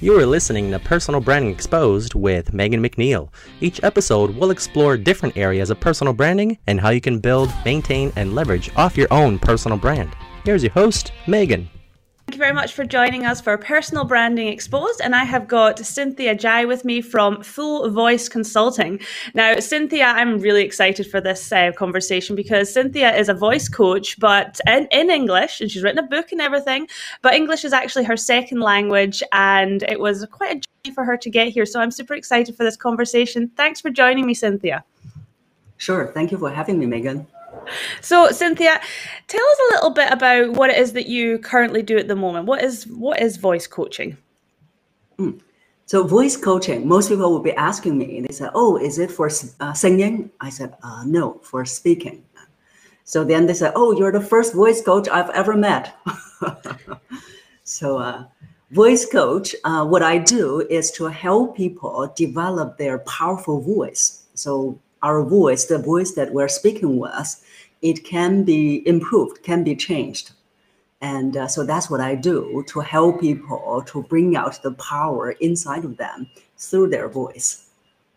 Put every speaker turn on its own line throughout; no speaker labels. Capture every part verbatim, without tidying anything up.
You are listening to Personal Branding Exposed with Megan McNeil. Each episode will explore different areas of personal branding and how you can build, maintain, and leverage off your own personal brand. Here's your host, Megan.
Thank you very much for joining us for Personal Branding Exposed, and I have got Cynthia Jai with me from Full Voice Consulting. Now, Cynthia, I'm really excited for this uh, conversation because Cynthia is a voice coach, but in, in English, and she's written a book and everything, but English is actually her second language, and it was quite a journey for her to get here, so I'm super excited for this conversation. Thanks for joining me, Cynthia.
Sure. Thank you for having me, Megan.
So, Cynthia, tell us a little bit about what it is that you currently do at the moment. What is what is voice coaching?
Mm. So, voice coaching, most people will be asking me, they say, oh, is it for uh, singing? I said, uh, no, for speaking. So then they say, oh, you're the first voice coach I've ever met. so, uh, voice coach, uh, what I do is to help people develop their powerful voice. So, our voice, the voice that we're speaking with, it can be improved, can be changed. And uh, so that's what I do to help people to bring out the power inside of them through their voice.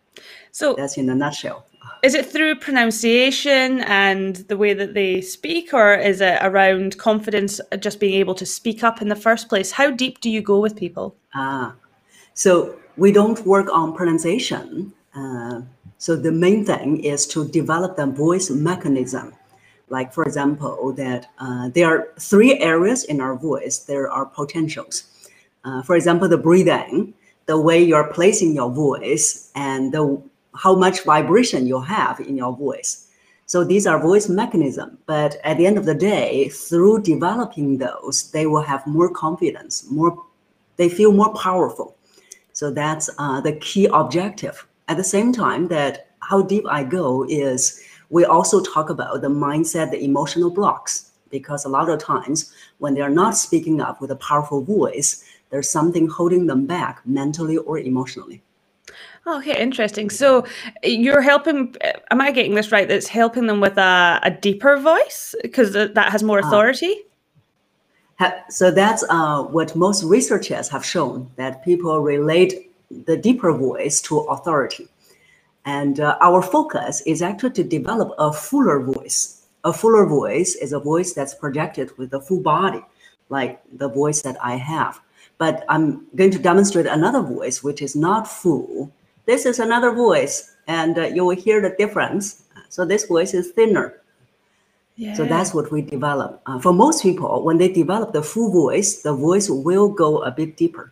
So that's in a nutshell.
Is it through pronunciation and the way that they speak, or is it around confidence, just being able to speak up in the first place? How deep do you go with people?
Ah, so we don't work on pronunciation. Uh, So the main thing is to develop the voice mechanism. Like, for example, that uh, there are three areas in our voice. There are potentials. Uh, for example, the breathing, the way you're placing your voice, and the, how much vibration you have in your voice. So these are voice mechanisms. But at the end of the day, through developing those, they will have more confidence, more, they feel more powerful. So that's uh, the key objective. At the same time, that how deep I go is we also talk about the mindset, the emotional blocks, because a lot of times when they're not speaking up with a powerful voice, there's something holding them back mentally or emotionally.
Okay, interesting. So you're helping, am I getting this right, that's helping them with a, a deeper voice because that has more authority?
Uh, so that's uh, what most researchers have shown, that people relate the deeper voice to authority. And uh, our focus is actually to develop a fuller voice. A fuller voice is a voice that's projected with the full body, like the voice that I have. But I'm going to demonstrate another voice, which is not full. This is another voice, and uh, you will hear the difference. So this voice is thinner. Yeah. So that's what we develop. Uh, for most people, when they develop the full voice, the voice will go a bit deeper.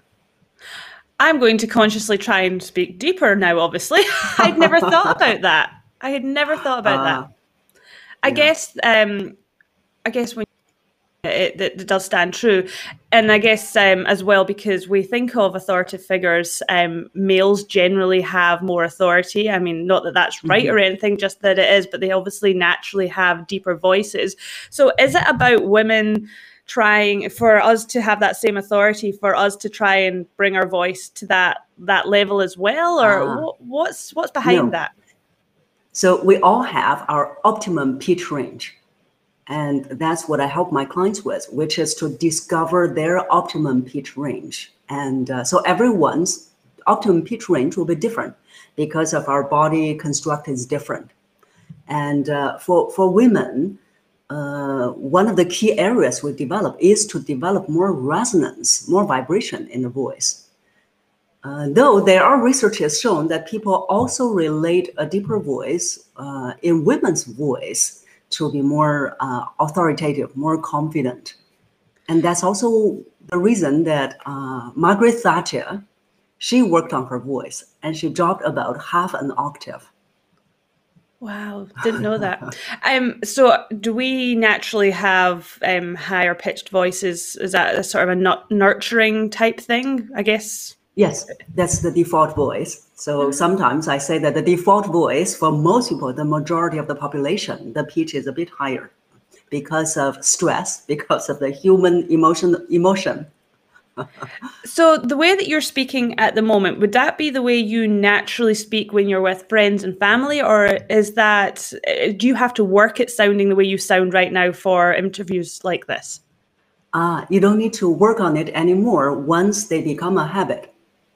I'm going to consciously try and speak deeper now, obviously. I'd never thought about that. I had never thought about uh, that. I yeah. guess um, I guess when it, it, it does stand true. And I guess um, as well, because we think of authoritative figures, um, males generally have more authority. I mean, not that that's right mm-hmm. or anything, just that it is, but they obviously naturally have deeper voices. So is it about women trying for us to have that same authority, for us to try and bring our voice to that that level as well, or uh, what, what's what's behind no. that?
So we all have our optimum pitch range, and that's what I help my clients with, which is to discover their optimum pitch range. And uh, so everyone's optimum pitch range will be different because of our body construct is different. And uh, for for women, Uh, one of the key areas we develop is to develop more resonance, more vibration in the voice. Uh, though there are researchers shown that people also relate a deeper voice uh, in women's voice to be more uh, authoritative, more confident. And that's also the reason that uh, Margaret Thatcher, she worked on her voice and she dropped about half an octave.
Wow, didn't know that. Um, so do we naturally have um, higher pitched voices? Is that a sort of a nurturing type thing, I guess?
Yes, that's the default voice. So sometimes I say that the default voice for most people, the majority of the population, the pitch is a bit higher because of stress, because of the human emotion, emotion.
So the way that you're speaking at the moment, would that be the way you naturally speak when you're with friends and family, or is that, do you have to work at sounding the way you sound right now for interviews like this?
Uh, you don't need to work on it anymore once they become a habit.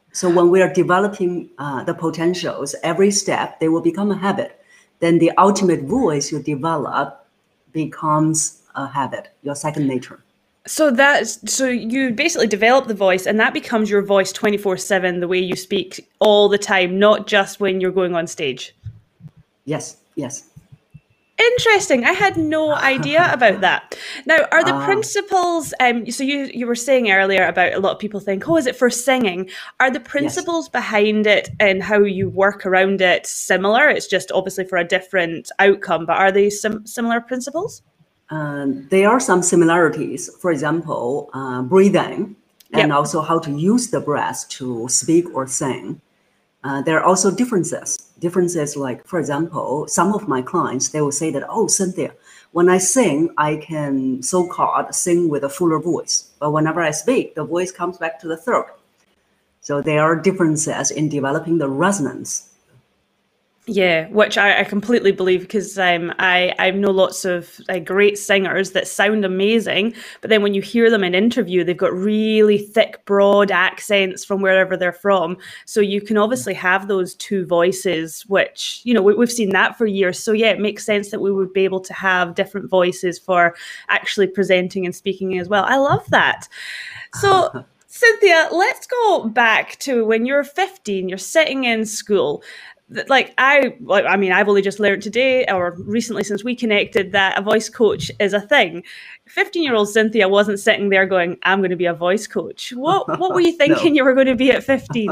So when we are developing uh, the potentials, every step, they will become a habit. Then the ultimate voice you develop becomes a habit, your second nature.
So that's so you basically develop the voice, and that becomes your voice twenty-four seven, the way you speak all the time, not just when you're going on stage.
Yes, yes.
Interesting. I had no idea about that. Now, are the uh, principles, um, so you, you were saying earlier about a lot of people think, oh, is it for singing? Are the principles yes. behind it and how you work around it similar? It's just obviously for a different outcome, but are they sim- similar principles?
Um, there are some similarities. For example, uh, breathing and yep. also how to use the breath to speak or sing. Uh, there are also differences. Differences like, for example, some of my clients, they will say that, oh, Cynthia, when I sing, I can so-called sing with a fuller voice. But whenever I speak, the voice comes back to the throat. So there are differences in developing the resonance.
Yeah, which I, I completely believe, because um, I, I know lots of uh, great singers that sound amazing, but then when you hear them in interview, they've got really thick, broad accents from wherever they're from. So you can obviously have those two voices, which, you know, we, we've seen that for years. So yeah, it makes sense that we would be able to have different voices for actually presenting and speaking as well. I love that. So Cynthia, let's go back to when you're fifteen, you're sitting in school. Like I, like I mean, I've only just learned today or recently since we connected that a voice coach is a thing. fifteen-year-old Cynthia wasn't sitting there going, "I'm going to be a voice coach." What What were you thinking no. you were going to be at fifteen?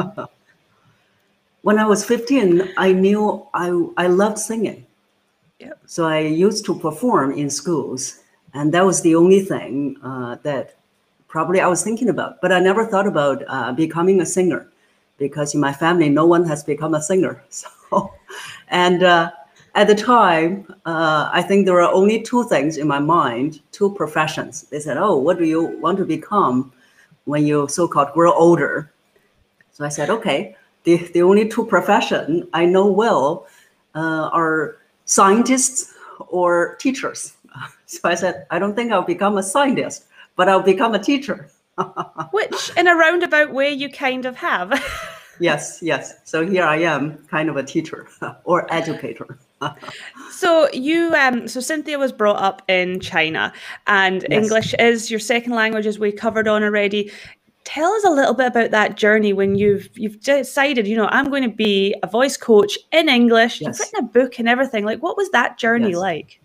When I was fifteen, I knew I I loved singing.
Yep.
So I used to perform in schools, and that was the only thing uh, that probably I was thinking about. But I never thought about uh, becoming a singer, because in my family, no one has become a singer. So, and uh, at the time, uh, I think there were only two things in my mind, two professions. They said, oh, what do you want to become when you so-called grow older? So I said, okay, the, the only two professions I know well uh, are scientists or teachers. So I said, I don't think I'll become a scientist, but I'll become a teacher.
Which, in a roundabout way, you kind of have.
Yes, yes. So here I am, kind of a teacher or educator.
So you, um, so Cynthia was brought up in China, and yes. English is your second language, as we covered on already. Tell us a little bit about that journey when you've you've decided, you know, I'm going to be a voice coach in English. Yes. You've written a book and everything. Like, what was that journey yes. like?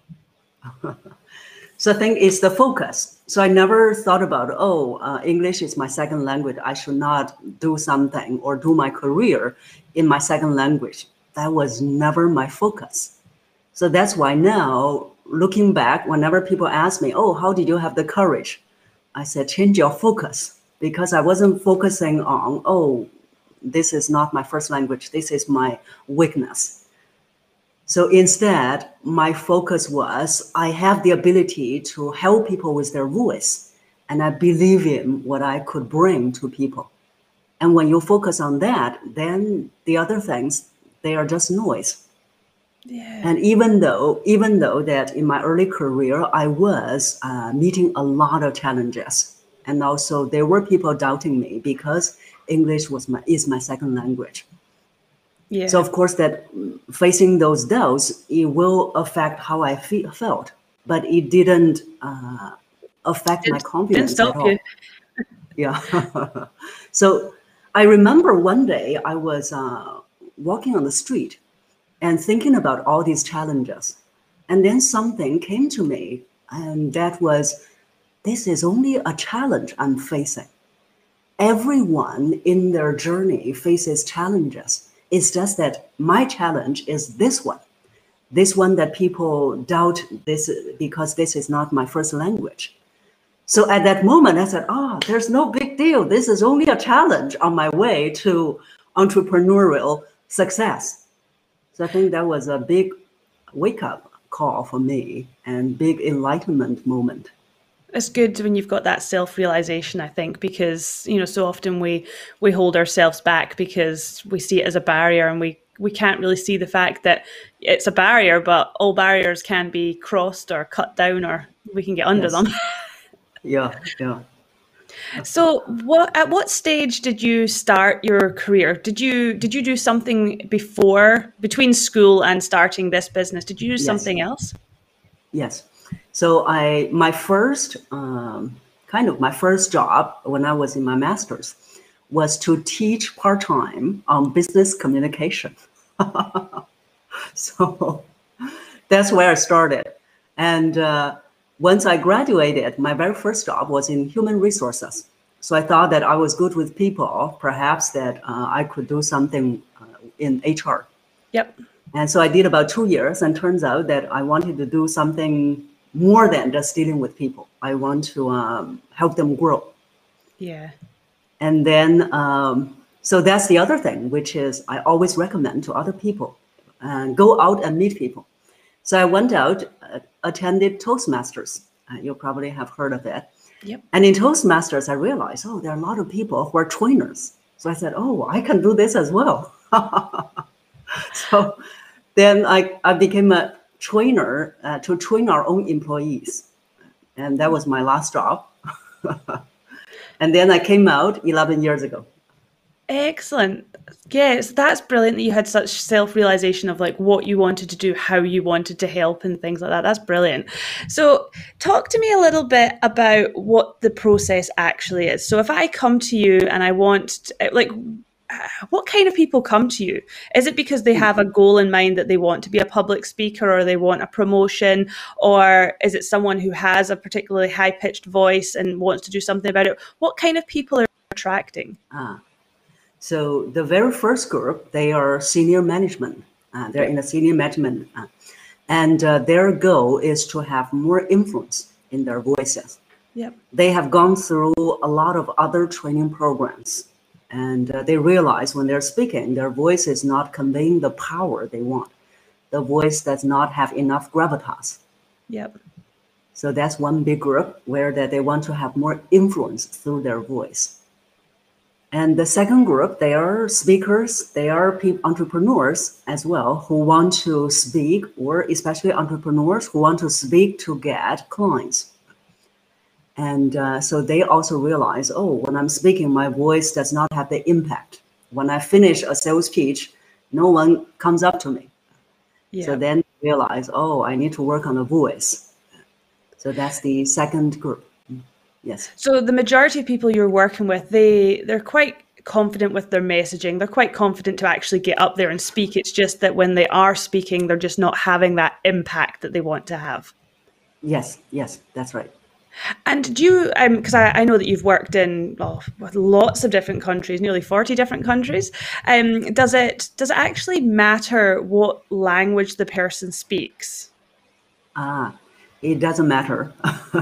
So I think it's the focus. So I never thought about, oh, uh, English is my second language. I should not do something or do my career in my second language. That was never my focus. So that's why now, looking back, whenever people ask me, oh, how did you have the courage? I said, change your focus, because I wasn't focusing on, oh, this is not my first language. This is my weakness. So instead, my focus was, I have the ability to help people with their voice, and I believe in what I could bring to people. And when you focus on that, then the other things, they are just noise.
Yeah.
And even though, even though that in my early career, I was uh, meeting a lot of challenges, and also there were people doubting me because English was my is my second language.
Yeah.
So of course that facing those doubts, it will affect how I fe- felt, but it didn't uh, affect
it
my confidence
didn't
at all.
You.
Yeah. So I remember one day I was uh, walking on the street and thinking about all these challenges. And then something came to me, and that was, this is only a challenge I'm facing. Everyone in their journey faces challenges. It's just that my challenge is this one, this one that people doubt this because this is not my first language. So at that moment, I said, oh, there's no big deal. This is only a challenge on my way to entrepreneurial success. So I think that was a big wake-up call for me and big enlightenment moment.
It's good when you've got that self-realization, I think, because, you know, so often we we hold ourselves back because we see it as a barrier, and we, we can't really see the fact that it's a barrier, but all barriers can be crossed or cut down, or we can get under
yes.
them.
Yeah, yeah.
So, what at what stage did you start your career? Did you did you do something before, between school and starting this business? Did you do
Yes.
something else?
Yes. So I my first um, kind of my first job when I was in my master's was to teach part-time on business communication. So that's where I started. And uh, once I graduated, my very first job was in human resources. So I thought that I was good with people, perhaps that uh, I could do something uh, in H R.
Yep.
And so I did about two years, and turns out that I wanted to do something more than just dealing with people. I want to um, help them grow.
Yeah.
And then, um, so that's the other thing, which is I always recommend to other people, uh, go out and meet people. So I went out, uh, attended Toastmasters. Uh, you probably have heard of it.
Yep.
And in Toastmasters, I realized, oh, there are a lot of people who are trainers. So I said, oh, I can do this as well. So then I, I became a trainer uh, to train our own employees. And that was my last job. And then I came out eleven years ago.
Excellent. Yes, that's brilliant that you had such self-realization of like what you wanted to do, how you wanted to help and things like that. That's brilliant. So talk to me a little bit about what the process actually is. So if I come to you and I want, like, what kind of people come to you? Is it because they have a goal in mind that they want to be a public speaker, or they want a promotion, or is it someone who has a particularly high-pitched voice and wants to do something about it? What kind of people are you attracting?
Ah, so the very first group, they are senior management. Uh, they're in the senior management, uh, and uh, their goal is to have more influence in their voices.
Yep.
They have gone through a lot of other training programs. And uh, they realize when they're speaking, their voice is not conveying the power they want. The voice does not have enough gravitas.
Yep.
So that's one big group where that they want to have more influence through their voice. And the second group, they are speakers, they are pe- entrepreneurs as well, who want to speak, or especially entrepreneurs who want to speak to get clients. And uh, so they also realize, oh, when I'm speaking, my voice does not have the impact. When I finish a sales pitch, no one comes up to me. Yeah. So then realize, oh, I need to work on the voice. So that's the second group. Yes.
So the majority of people you're working with, they, they're quite confident with their messaging. They're quite confident to actually get up there and speak. It's just that when they are speaking, they're just not having that impact that they want to have.
Yes, yes, that's right.
And do you, because um, I, I know that you've worked in well, lots of different countries, nearly forty different countries. Um, does it does it actually matter what language the person speaks?
Ah, it doesn't matter.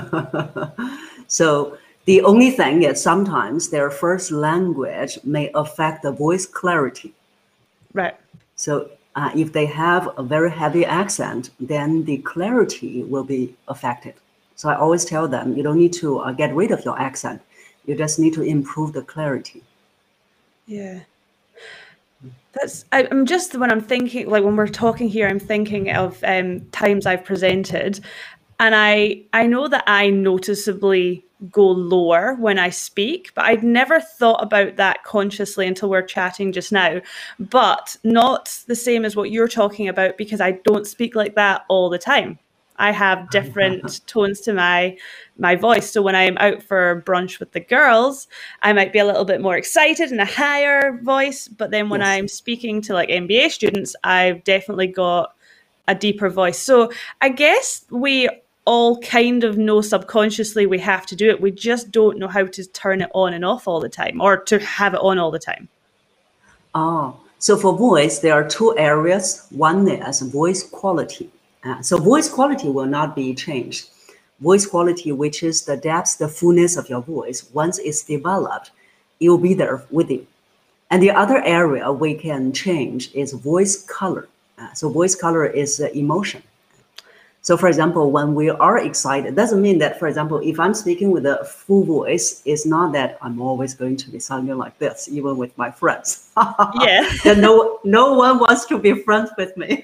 So the only thing is sometimes their first language may affect the voice clarity.
Right.
So uh, if they have a very heavy accent, then the clarity will be affected. So I always tell them, you don't need to uh, get rid of your accent. You just need to improve the clarity.
Yeah. That's, I, I'm just, when I'm thinking, like when we're talking here, I'm thinking of um, times I've presented, and I, I know that I noticeably go lower when I speak, but I'd never thought about that consciously until we're chatting just now. But not the same as what you're talking about, because I don't speak like that all the time. I have different tones to my my voice. So when I'm out for brunch with the girls, I might be a little bit more excited and a higher voice. But then when yes. I'm speaking to like M B A students, I've definitely got a deeper voice. So I guess we all kind of know subconsciously we have to do it. We just don't know how to turn it on and off all the time, or to have it on all the time.
Oh, so for voice, there are two areas. One is voice quality. Uh, so voice quality will not be changed. Voice quality, which is the depth, the fullness of your voice, once it's developed, it will be there with you. And the other area we can change is voice color. Uh, so voice color is uh, emotion. So for example, when we are excited, doesn't mean that, for example, if I'm speaking with a full voice, it's not that I'm always going to be sounding like this, even with my friends.
Yeah.
Then no, no one wants to be friends with me.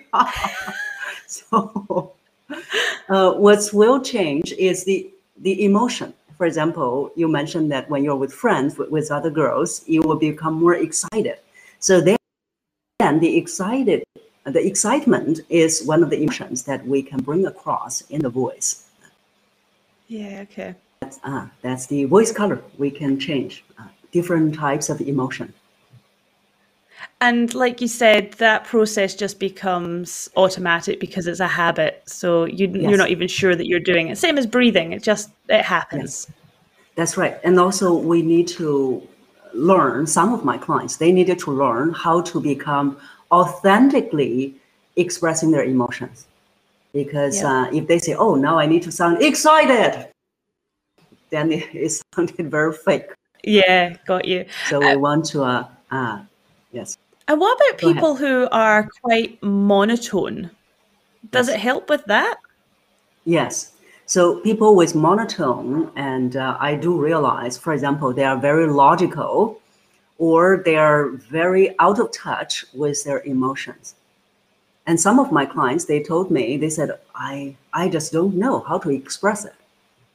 So uh, what will change is the, the emotion. For example, you mentioned that when you're with friends, with, with other girls, you will become more excited. So then the excited, the excitement is one of the emotions that we can bring across in the voice.
Yeah, okay.
That's, uh, that's the voice color. We can change uh, different types of emotion.
And like you said, that process just becomes automatic because it's a habit. So you,
Yes.
you're not even sure that you're doing it. Same as breathing. It just, it happens.
Yes, that's right. And also we need to learn, some of my clients, they needed to learn how to become authentically expressing their emotions. Because
Yeah.
uh, if they say, oh, now I need to sound excited, then it, it sounded very fake.
Yeah, got you.
So we want to, uh, uh, yes.
And what about
Go
people
ahead.
who are quite monotone? Does
Yes.
it help with that?
Yes. So people with monotone, and uh, I do realize, for example, they are very logical or they are very out of touch with their emotions. And some of my clients, they told me, they said, I, I just don't know how to express it.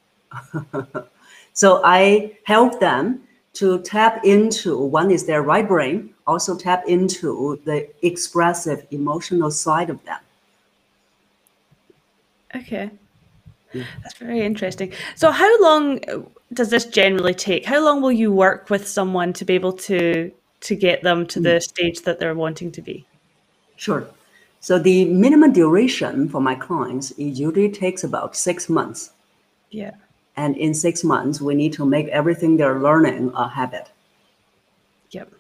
So I help them to tap into, one is their right brain, also tap into the expressive emotional side of them.
Okay.
Yeah.
That's very interesting. So how long does this generally take? How long will you work with someone to be able to to get them to the stage that they're wanting to be?
Sure. So the minimum duration for my clients, it usually takes about six months.
Yeah.
And in six months, we need to make everything they're learning a habit.
Yep.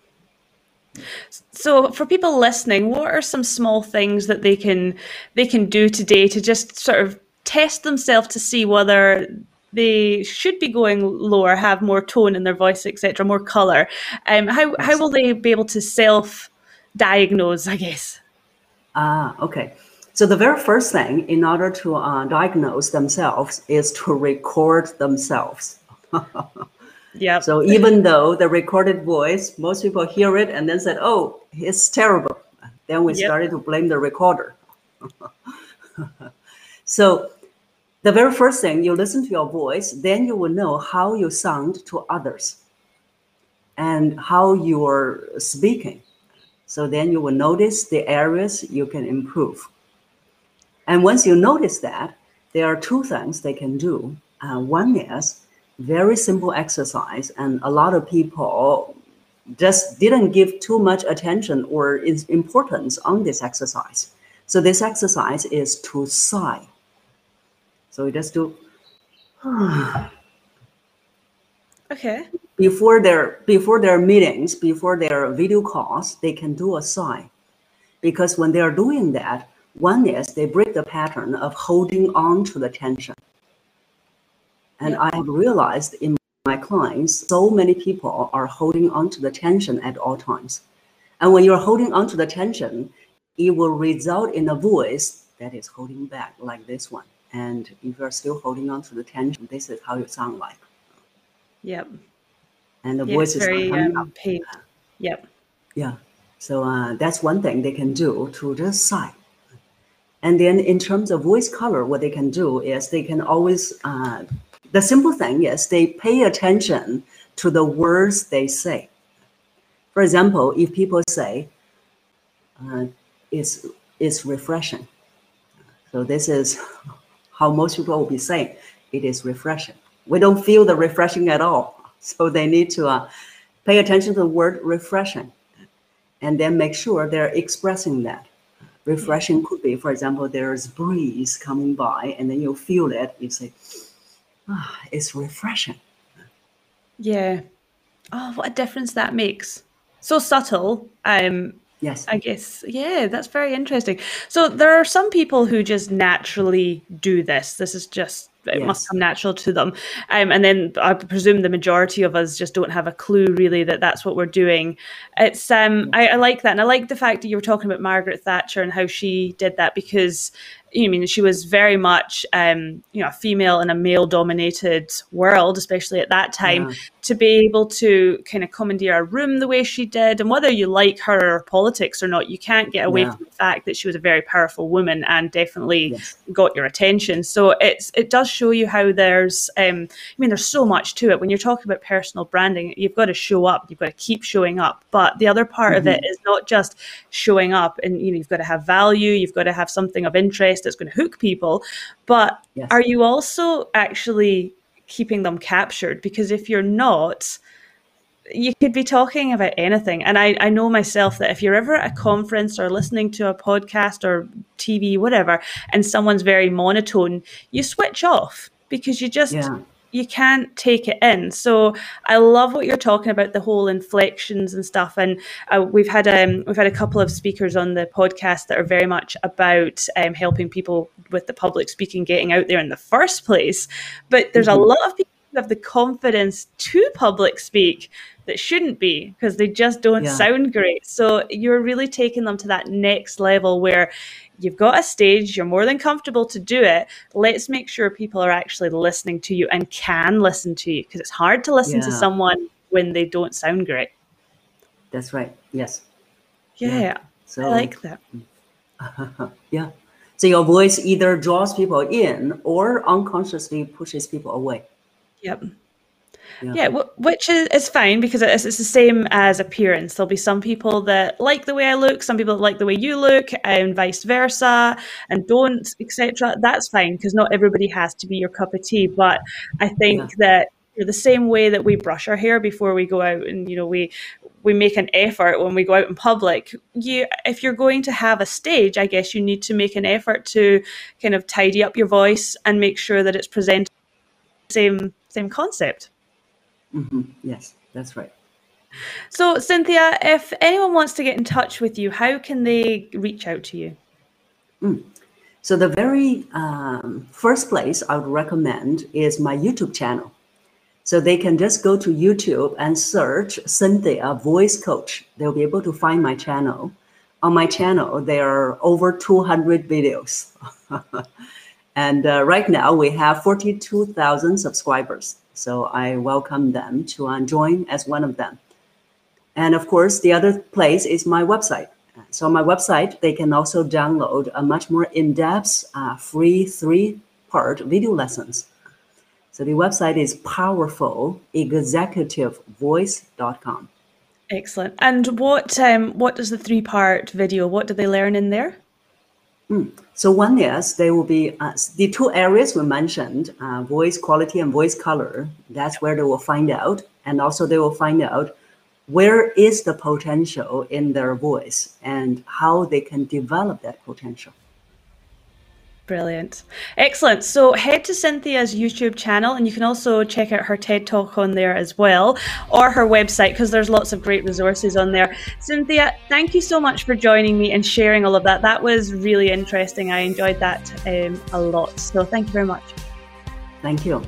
So for people listening, what are some small things that they can they can do today to just sort of test themselves to see whether they should be going lower, have more tone in their voice, et cetera, more color? Um, how how will they be able to self-diagnose, I guess?
Ah, okay. So the very first thing in order to uh, diagnose themselves is to record themselves.
Yeah.
So even though the recorded voice, most people hear it and then said, oh, it's terrible. Then we
Yep.
started to blame the recorder. So the very first thing, you listen to your voice, then you will know how you sound to others and how you're speaking. So then you will notice the areas you can improve. And once you notice that, there are two things they can do. Uh, one is very simple exercise, and a lot of people just didn't give too much attention or is importance on this exercise. So this exercise is to sigh. So we just do
Okay.
before their before their meetings, before their video calls, they can do a sigh. Because when they are doing that, one is they break the pattern of holding on to the tension. And
Yeah.
I have realized in my clients, so many people are holding on to the tension at all times. And when you're holding on to the tension, it will result in a voice that is holding back, like this one. And if you're still holding on to the tension, this is how you sound like.
Yep.
And the
Yeah,
voice
it's
is not
very
coming
um,
up.
pain. Yep.
Yeah. So uh, that's one thing they can do, to just sigh. And then in terms of voice color, what they can do is they can always, uh, the simple thing is they pay attention to the words they say. For example, if people say, uh, it's, it's refreshing. So this is how most people will be saying, it is refreshing. We don't feel the refreshing at all. So they need to uh, pay attention to the word refreshing and then make sure they're expressing that. Refreshing could be, for example, there's breeze coming by and then you feel it, you say, ah, it's refreshing.
Yeah. Oh, what a difference that makes. So subtle. Um,
Yes.
I guess, yeah, that's very interesting. So there are some people who just naturally do this. This is just, it must
Yes.
come natural to them. Um, and then I presume the majority of us just don't have a clue really that that's what we're doing. It's um, I, I like that. And I like the fact that you were talking about Margaret Thatcher and how she did that, because you know, I mean, she was very much, um, you know, a female in a male-dominated world, especially at that time, yeah. to be able to kind of commandeer a room the way she did. And whether you like her or her politics or not, you can't get away yeah. from the fact that she was a very powerful woman and definitely yes. got your attention. So it's it does show you how there's, um, I mean, there's so much to it. When you're talking about personal branding, you've got to show up, you've got to keep showing up. But the other part mm-hmm. of it is not just showing up, and you know, you've got to have value, you've got to have something of interest that's going to hook people, but yes. are you also actually keeping them captured? Because if you're not, you could be talking about anything. And I, I know myself that if you're ever at a conference or listening to a podcast or T V, whatever, and someone's very monotone, you switch off because you just yeah. you can't take it in. So I love what you're talking about, the whole inflections and stuff. And uh, we've had um, we've had a couple of speakers on the podcast that are very much about um, helping people with the public speaking, getting out there in the first place. But there's mm-hmm. a lot of people who have the confidence to public speak that shouldn't be, because they just don't yeah. sound great. So you're really taking them to that next level where you've got a stage, you're more than comfortable to do it. Let's make sure people are actually listening to you and can listen to you, because it's hard to listen yeah. to someone when they don't sound great.
That's right. Yes.
Yeah. yeah. So, I like that.
yeah. So your voice either draws people in or unconsciously pushes people away.
Yep. Yeah, yeah w- which is, is fine, because it's, it's the same as appearance. There'll be some people that like the way I look, some people that like the way you look, and vice versa, and don't, et cetera. That's fine, because not everybody has to be your cup of tea. But I think yeah. that you know, the same way that we brush our hair before we go out, and you know we we make an effort when we go out in public. You, if you're going to have a stage, I guess you need to make an effort to kind of tidy up your voice and make sure that it's presented the same same concept.
Mm-hmm. Yes, that's right.
So, Cynthia, if anyone wants to get in touch with you, how can they reach out to you?
Mm. So the very um, first place I would recommend is my YouTube channel. So they can just go to YouTube and search Cynthia Voice Coach. They'll be able to find my channel. On my channel, there are over two hundred videos. And uh, right now we have forty-two thousand subscribers. So I welcome them to uh, join as one of them. And of course, the other place is my website. So on my website, they can also download a much more in-depth, uh, free three-part video lessons. So the website is powerful executive voice dot com.
Excellent. And what um, what is the three-part video? What do they learn in there?
Mm. So one is, they will be uh, the two areas we mentioned, uh, voice quality and voice color. That's where they will find out. And also they will find out where is the potential in their voice and how they can develop that potential.
Brilliant. Excellent. So head to Cynthia's YouTube channel, and you can also check out her TED Talk on there as well, or her website, because there's lots of great resources on there. Cynthia, thank you so much for joining me and sharing all of that. That was really interesting. I enjoyed that um, a lot. So thank you very much.
Thank you.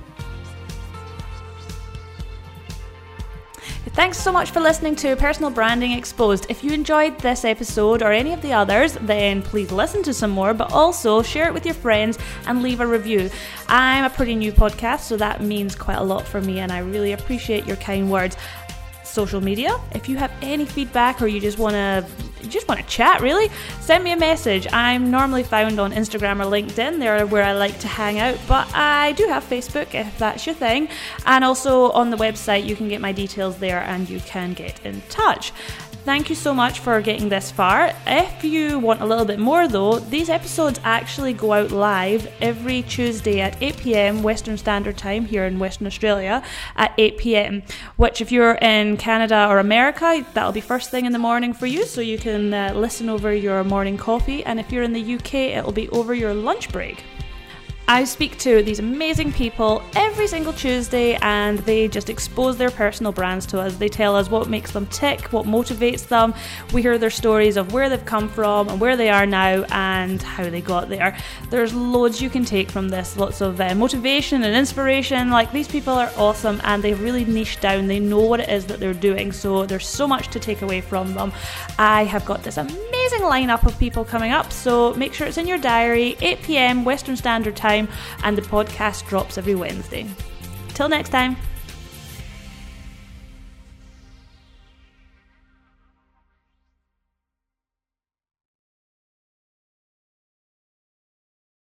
Thanks so much for listening to Personal Branding Exposed. If you enjoyed this episode or any of the others, then please listen to some more, but also share it with your friends and leave a review. I'm a pretty new podcast, so that means quite a lot for me, and I really appreciate your kind words. Social media, if you have any feedback or you just want to you just want to chat, really, send me a message. I'm normally found on Instagram or LinkedIn. They're where I like to hang out, but I do have Facebook if that's your thing, and also on the website you can get my details there and you can get in touch. Thank you so much for getting this far. If you want a little bit more though, these episodes actually go out live every Tuesday at eight p.m. Western Standard Time here in Western Australia at eight p.m, which if you're in Canada or America, that'll be first thing in the morning for you, so you can uh, listen over your morning coffee, and if you're in the U K, it'll be over your lunch break. I speak to these amazing people every single Tuesday, and they just expose their personal brands to us. They tell us what makes them tick, what motivates them. We hear their stories of where they've come from and where they are now and how they got there. There's loads you can take from this, lots of uh, motivation and inspiration. Like, these people are awesome and they've really niched down. They know what it is that they're doing, so there's so much to take away from them. I have got this amazing amazing lineup of people coming up, so make sure it's in your diary, eight p.m. Western Standard Time, and the podcast drops every Wednesday. Till next time.